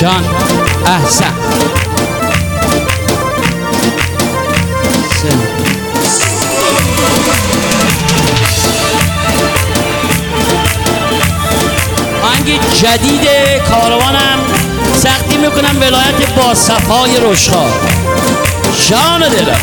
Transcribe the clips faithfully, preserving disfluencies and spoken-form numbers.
جان احسن. آهنگ جدید کاروانم تقدیم میکنم ولایت با صفای رشخار. جان دلم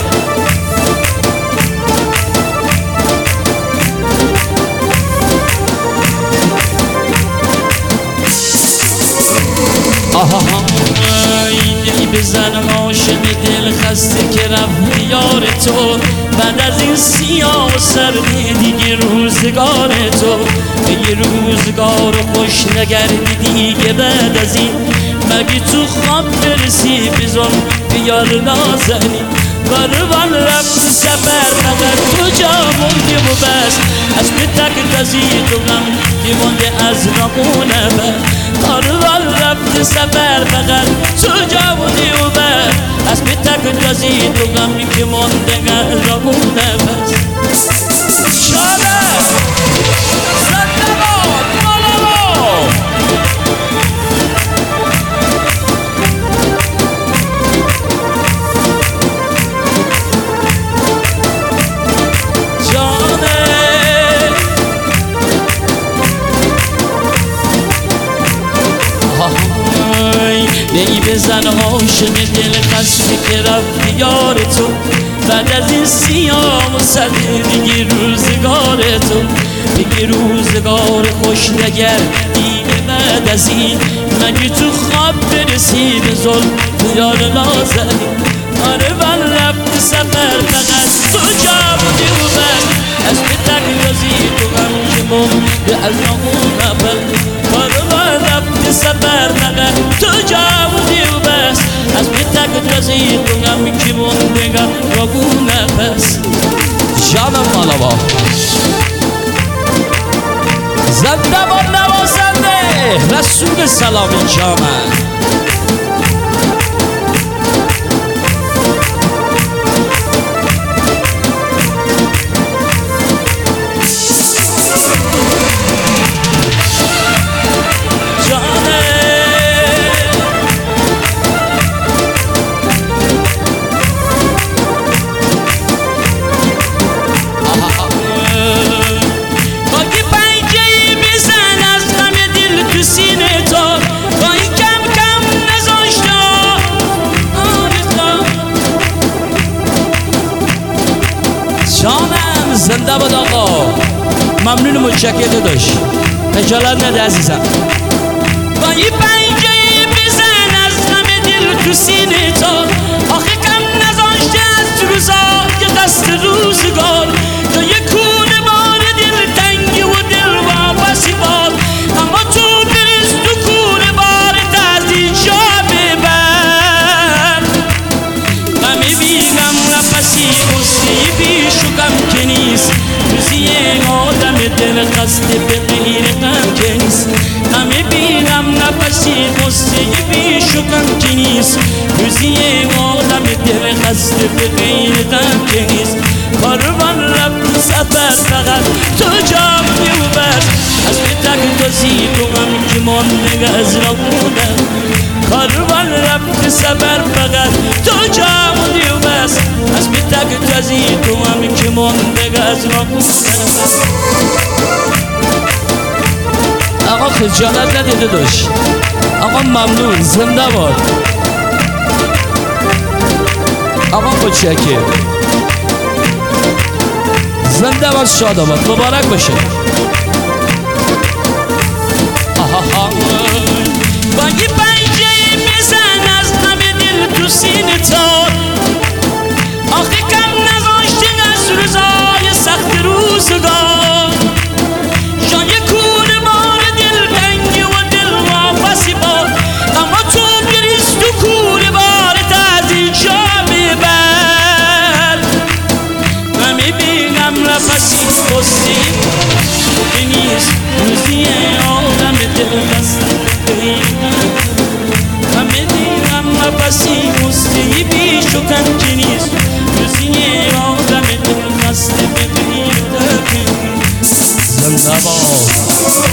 آها این بزن عاشق دل خسته که رفت یار تو، بعد از این سیاه و سردی دیگه روزگار تو، یه روزگار خوش نگردی دیگه بعد از این، مگه تو خواب برسی بزن بیار نازنی، کاروان رفت سفر فقط تو جا موندی و بس، از به تک تزید و غم دیمونده از نمونه بس، کاروان رفت سفر فقط تو جا موندی و بس، از به تک تزید و غم که مونده از نمونه بس. شاده زنده باد مالامو ای بزن عاشق دل خسته که رفت یار تو، بعد از این سیاه و سرد دیگه روزگار تو، دیگه روزگار خوش نگردی بعد از این، مگه تو خواب برسی به ظلم یار نازنی، آره من رفت سفر فقط تو جا بودی و بس، از به تک رازی تو غم که مونده از نمونه بس، آره من رفت سفر فقط تو جا بودی و بس، از به تک رازی تو غم که مونده از نمونه بس. جانم مالابا زنده با نوازنده رسول سلام جامن. جانم زنده باد آقا، ممنون متشکر داشت، خجالت نده عزیزم. با یه پنجه بزن از غم دل تو سینه تا، آخه کم نذاشته از روزای دست روزگار، تا یه کونه بار دل تنگی و دل واپسی باد، اما تو بریز تو کونه بار از اینجا ببر، غمی بیگم نفسی غصه بیشو غم که نیست، روزی آدم دل خسته به غیر غم که نیست، غمی بیگم نفسی غصه بیشو غم که نیست، روزی آدم دل خسته به غیر غم که نیست، کاروان رفت سفر فقط تو جا بودی و بس، از به تک تازی تو غم که مانده از نمونه، کاروان رفت سفر فقط تو جا بودی و بس، از به تک تازی تو غم که مانده از نمونه. آقا خجالت ندیده داشت، آقا ممنون زنده باد آقا متشکر، زنده باد شاد آباد مبارک باشه. آها با یه پنجه بزن از غم دل تو سینه تا، آخه کم نذاشته از روزای سخت روزگار، جان یه کونه بار دل تنگی و دل واپسی باد، اما تو بریز تو کونه بارت از اینجا ببر، غمی بیغم نفسی غصه که نیست، روزی آدم دل خسته غمی بیغم نفسی غصه بیشو غم که نیست، روزی آدم دل خسته به غیر غم. زنده باد